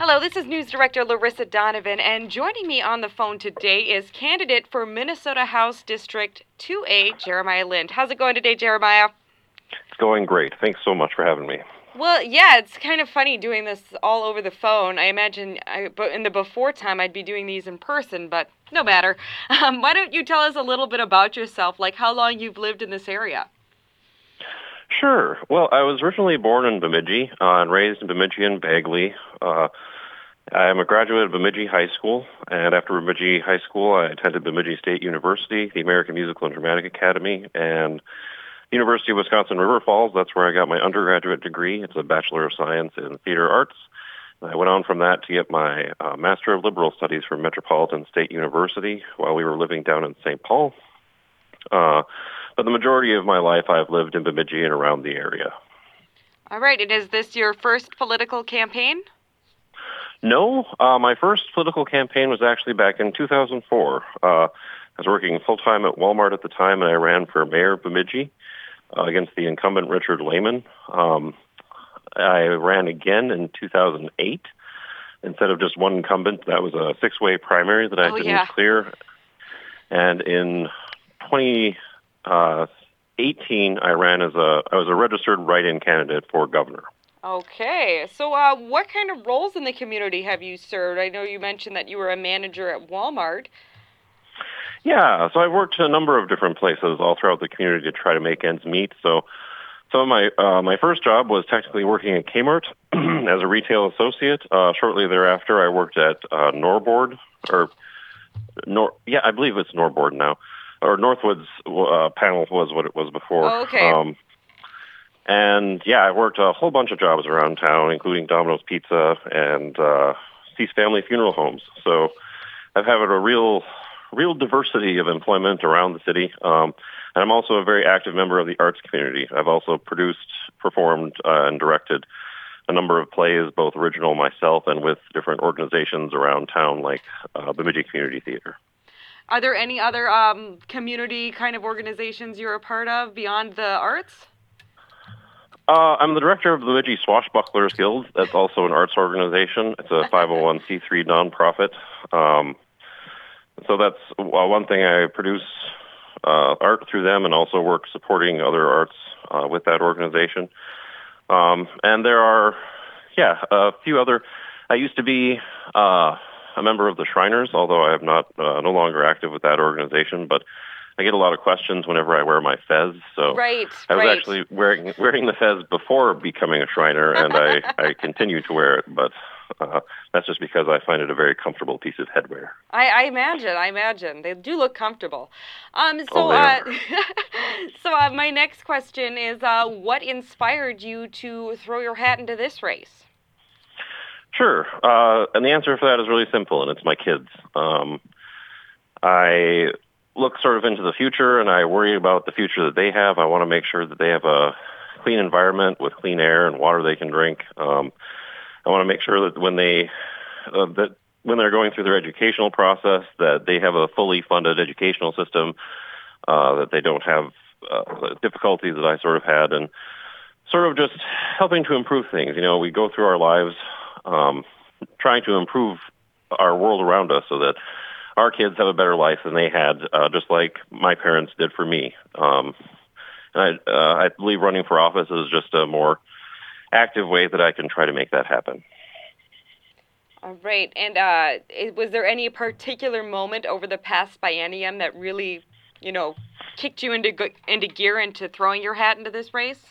Hello, this is News Director Larissa Donovan, and joining me on the phone today is candidate for Minnesota House District 2A, Jeremiah Lind. How's it going today, Jeremiah? It's going great. Thanks so much for having me. Well, yeah, it's kind of funny doing this all over the phone. I imagine but in the before time I'd be doing these in person, but no matter. Why don't you tell us a little bit about yourself, like how long you've lived in this area? Sure. Well, I was originally born in Bemidji and raised in Bemidji and Bagley. I'm a graduate of Bemidji High School, and after Bemidji High School, I attended Bemidji State University, the American Musical and Dramatic Academy, and University of Wisconsin River Falls. That's where I got my undergraduate degree. It's a Bachelor of Science in Theater Arts. I went on from that to get my Master of Liberal Studies from Metropolitan State University while we were living down in St. Paul. But the majority of my life, I've lived in Bemidji and around the area. All right, and is this your first political campaign? No, my first political campaign was actually back in 2004. I was working full-time at Walmart at the time, and I ran for mayor of Bemidji against the incumbent Richard Lehman. I ran again in 2008. Instead of just one incumbent, that was a six-way primary that I didn't clear. And in 2018, I was a registered write-in candidate for governor. Okay, so what kind of roles in the community have you served? I know you mentioned that you were a manager at Walmart. Yeah, so I've worked a number of different places all throughout the community to try to make ends meet. So some of my first job was technically working at Kmart as a retail associate. Shortly thereafter, I worked at Norboard, I believe it's Norboard now, or Northwoods Panel was what it was before. Oh, okay. And yeah, I worked a whole bunch of jobs around town, including Domino's Pizza and Cease Family Funeral Homes. So I've had a real diversity of employment around the city. And I'm also a very active member of the arts community. I've also produced, performed, and directed a number of plays, both original myself and with different organizations around town, like Bemidji Community Theater. Are there any other community kind of organizations you're a part of beyond the arts? I'm the director of the Bemidji Swashbucklers Guild. That's also an arts organization. It's a 501c3 nonprofit. So that's one thing. I produce art through them and also work supporting other arts with that organization. And there are, a few other. I used to be a member of the Shriners, although I am no longer active with that organization, but I get a lot of questions whenever I wear my fez. So I was actually wearing the fez before becoming a Shriner, and I continue to wear it, but that's just because I find it a very comfortable piece of headwear. I imagine. They do look comfortable. So my next question is, what inspired you to throw your hat into this race? Sure. And the answer for that is really simple, and it's my kids. I look sort of into the future, and I worry about the future that they have. I want to make sure that they have a clean environment with clean air and water they can drink. I want to make sure that when they're going through their educational process, that they have a fully funded educational system, that they don't have the difficulties that I sort of had, and sort of just helping to improve things. You know, we go through our lives trying to improve our world around us so that our kids have a better life than they had, just like my parents did for me. And I believe running for office is just a more active way that I can try to make that happen. All right. And was there any particular moment over the past biennium that really, kicked you into gear into throwing your hat into this race?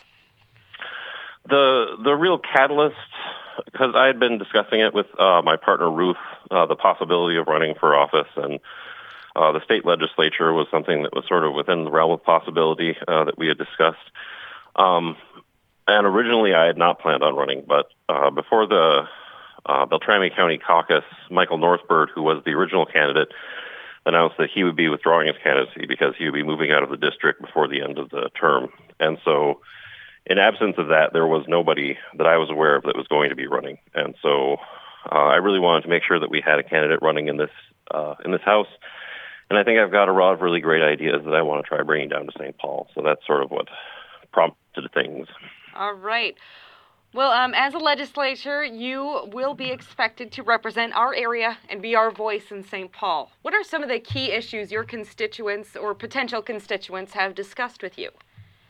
The real catalyst, because I had been discussing it with my partner Ruth, the possibility of running for office, and the state legislature was something that was sort of within the realm of possibility that we had discussed. And originally I had not planned on running, but before the Beltrami County caucus, Michael Northbird, who was the original candidate, announced that he would be withdrawing his candidacy because he would be moving out of the district before the end of the term. And so in absence of that, there was nobody that I was aware of that was going to be running. And so I really wanted to make sure that we had a candidate running in this House. And I think I've got a lot of really great ideas that I want to try bringing down to St. Paul. So that's sort of what prompted things. All right. Well, as a legislator, you will be expected to represent our area and be our voice in St. Paul. What are some of the key issues your constituents or potential constituents have discussed with you?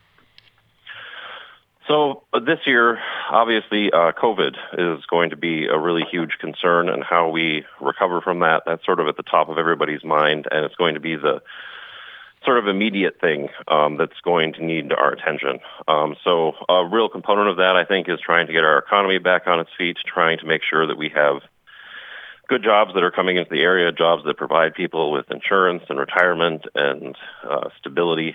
So this year, obviously, COVID is going to be a really huge concern, and how we recover from that, that's sort of at the top of everybody's mind, and it's going to be the sort of immediate thing that's going to need our attention. So a real component of that, I think, is trying to get our economy back on its feet, trying to make sure that we have good jobs that are coming into the area, jobs that provide people with insurance and retirement and stability.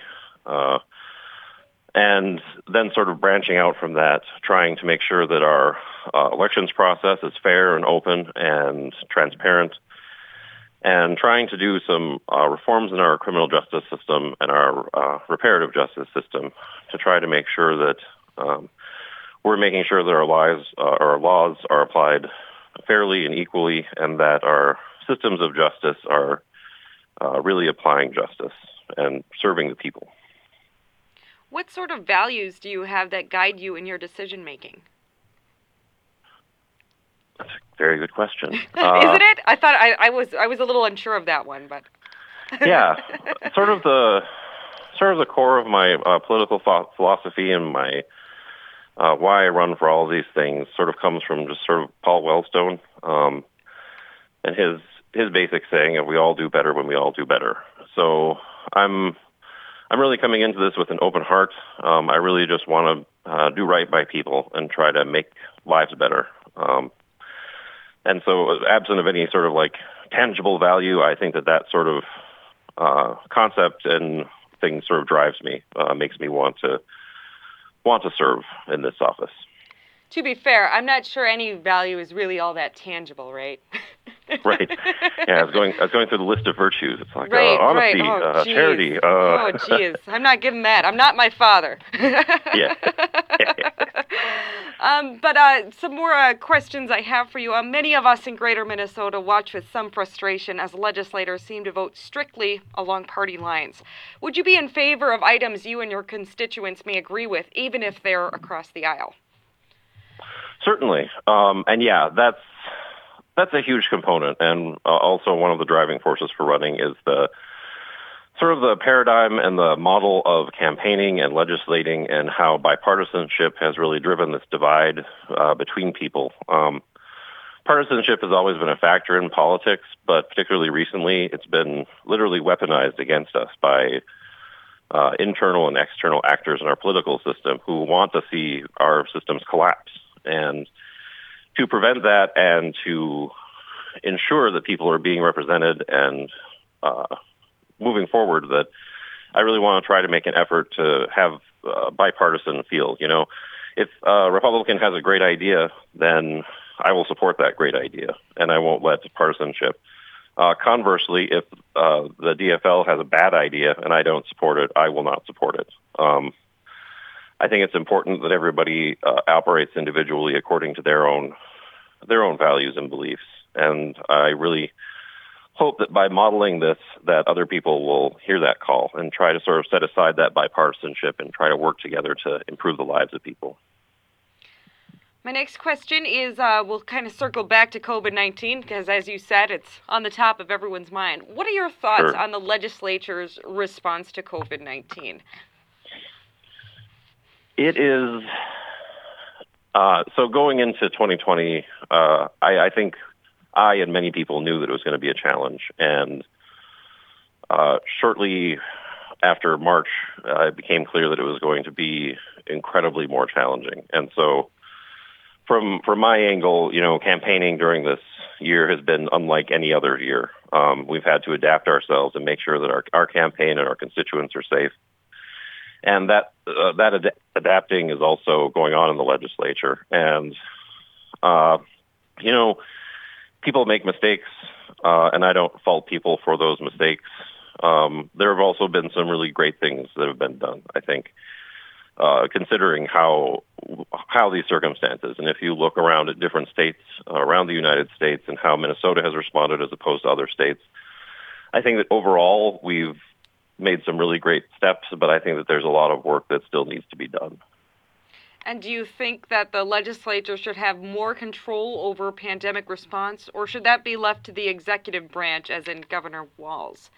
And then sort of branching out from that, trying to make sure that our elections process is fair and open and transparent, and trying to do some reforms in our criminal justice system and our reparative justice system to try to make sure that we're making sure that our laws are applied fairly and equally, and that our systems of justice are really applying justice and serving the people. What sort of values do you have that guide you in your decision making? That's a very good question. Isn't it? I thought I was a little unsure of that one, but yeah, sort of the core of my political philosophy and my why I run for all of these things sort of comes from just sort of Paul Wellstone and his basic saying of "we all do better when we all do better." So I'm really coming into this with an open heart. I really just want to do right by people and try to make lives better. And so, absent of any sort of like tangible value, I think that sort of concept and thing sort of drives me, makes me want to serve in this office. To be fair, I'm not sure any value is really all that tangible, right? Right. Yeah, I was going through the list of virtues. It's like right. honesty, Oh, charity. Oh, jeez. I'm not giving that. I'm not my father. Yeah. But some more questions I have for you. Many of us in Greater Minnesota watch with some frustration as legislators seem to vote strictly along party lines. Would you be in favor of items you and your constituents may agree with, even if they're across the aisle? Certainly. And yeah, that's a huge component, and also one of the driving forces for running is the sort of the paradigm and the model of campaigning and legislating, and how bipartisanship has really driven this divide between people. Partisanship has always been a factor in politics, but particularly recently, it's been literally weaponized against us by internal and external actors in our political system who want to see our systems collapse. And to prevent that and to ensure that people are being represented and moving forward, that I really want to try to make an effort to have a bipartisan feel. You know, if a Republican has a great idea, then I will support that great idea, and I won't let partisanship. Conversely, if the DFL has a bad idea and I don't support it, I will not support it. I think it's important that everybody operates individually according to their own values and beliefs. And I really hope that by modeling this, that other people will hear that call and try to sort of set aside that bipartisanship and try to work together to improve the lives of people. My next question is, we'll kind of circle back to COVID-19 because, as you said, it's on the top of everyone's mind. What are your thoughts on the legislature's response to COVID-19? It is, so going into 2020, I think I and many people knew that it was going to be a challenge. And shortly after March, it became clear that it was going to be incredibly more challenging. And so from my angle, you know, campaigning during this year has been unlike any other year. We've had to adapt ourselves and make sure that our campaign and our constituents are safe. And that adapting is also going on in the legislature. And, you know, people make mistakes, and I don't fault people for those mistakes. There have also been some really great things that have been done, I think, considering how these circumstances. And if you look around at different states around the United States and how Minnesota has responded as opposed to other states, I think that overall we've made some really great steps, but I think that there's a lot of work that still needs to be done. And do you think that the legislature should have more control over pandemic response, or should that be left to the executive branch, as in Governor Walz?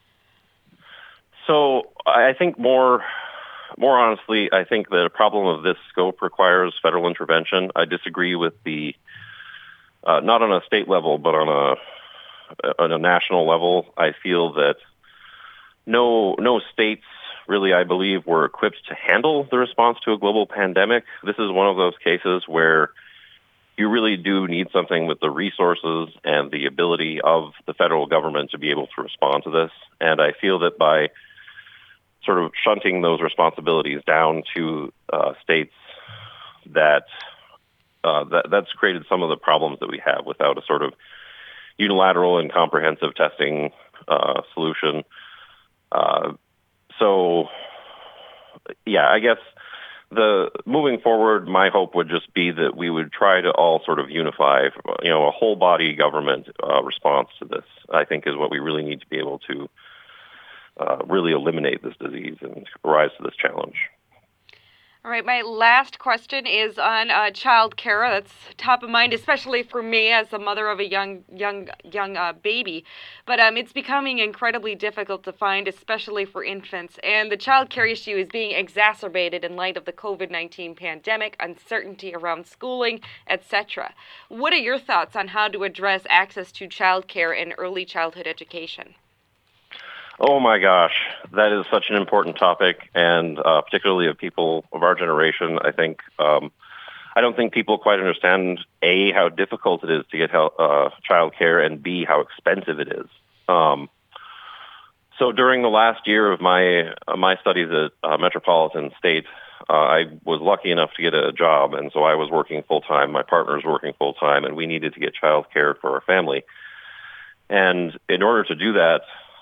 So I think more honestly, I think that a problem of this scope requires federal intervention. I disagree with the not on a state level, but on a national level. I feel that no states really, I believe, were equipped to handle the response to a global pandemic. This is one of those cases where you really do need something with the resources and the ability of the federal government to be able to respond to this. And I feel that by sort of shunting those responsibilities down to states, that's created some of the problems that we have without a sort of unilateral and comprehensive testing solution. So, yeah, I guess moving forward, my hope would just be that we would try to all sort of unify, a whole body government response to this. I think is what we really need to be able to really eliminate this disease and rise to this challenge. All right, my last question is on child care. That's top of mind, especially for me as a mother of a young baby. But it's becoming incredibly difficult to find, especially for infants. And the child care issue is being exacerbated in light of the COVID-19 pandemic, uncertainty around schooling, etc. What are your thoughts on how to address access to child care and early childhood education? Oh my gosh, that is such an important topic, and particularly of people of our generation. I think I don't think people quite understand A, how difficult it is to get child care, and B, how expensive it is. So during the last year of my studies at Metropolitan State, I was lucky enough to get a job, and so I was working full time. My partner was working full time, and we needed to get child care for our family. And in order to do that,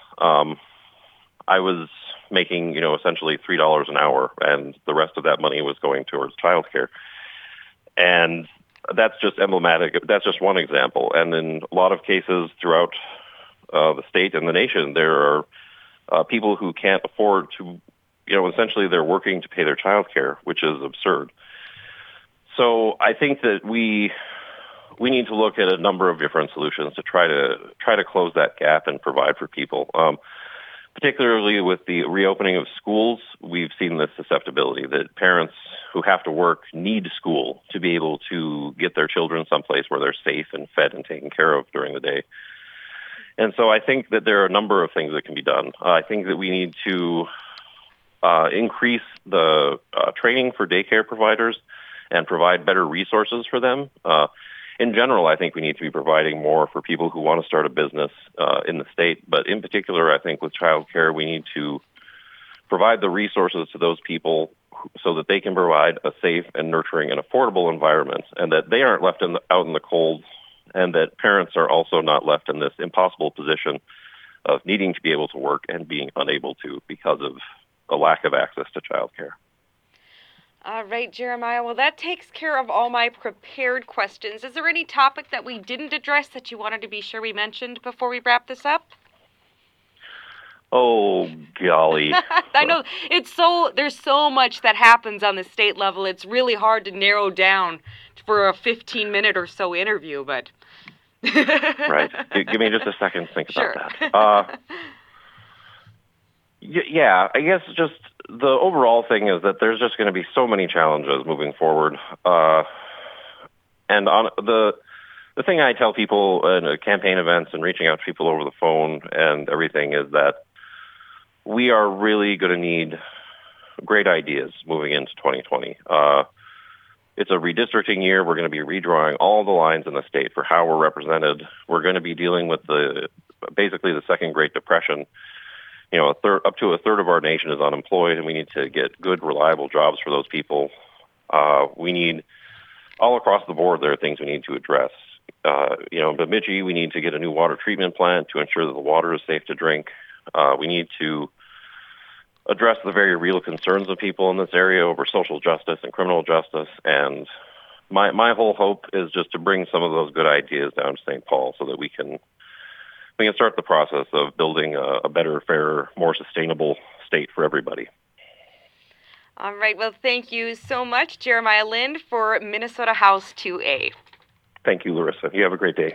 I was making, essentially $3 an hour, and the rest of that money was going towards childcare. And that's just emblematic. That's just one example. And in a lot of cases throughout the state and the nation, there are people who can't afford to, essentially they're working to pay their childcare, which is absurd. So I think that we need to look at a number of different solutions to try to close that gap and provide for people. Particularly with the reopening of schools, we've seen this susceptibility that parents who have to work need school to be able to get their children someplace where they're safe and fed and taken care of during the day. And so I think that there are a number of things that can be done. I think that we need to increase the training for daycare providers and provide better resources for them. In general, I think we need to be providing more for people who want to start a business in the state. But in particular, I think with childcare, we need to provide the resources to those people so that they can provide a safe and nurturing and affordable environment, and that they aren't left out in the cold, and that parents are also not left in this impossible position of needing to be able to work and being unable to because of a lack of access to childcare. All right, Jeremiah. Well, that takes care of all my prepared questions. Is there any topic that we didn't address that you wanted to be sure we mentioned before we wrap this up? Oh, golly. I know there's so much that happens on the state level. It's really hard to narrow down for a 15-minute or so interview, but... Right. Give me just a second to think Sure. about that. Yeah, I guess just the overall thing is that there's just going to be so many challenges moving forward. And on the thing I tell people in campaign events and reaching out to people over the phone and everything is that we are really going to need great ideas moving into 2020. It's a redistricting year. We're going to be redrawing all the lines in the state for how we're represented. We're going to be dealing with basically the second Great Depression. Up to a third of our nation is unemployed, and we need to get good, reliable jobs for those people. We need, all across the board, there are things we need to address. In Bemidji, we need to get a new water treatment plant to ensure that the water is safe to drink. We need to address the very real concerns of people in this area over social justice and criminal justice. And my whole hope is just to bring some of those good ideas down to St. Paul so that we can start the process of building a better, fairer, more sustainable state for everybody. All right. Well, thank you so much, Jeremiah Lind, for Minnesota House 2A. Thank you, Larissa. You have a great day.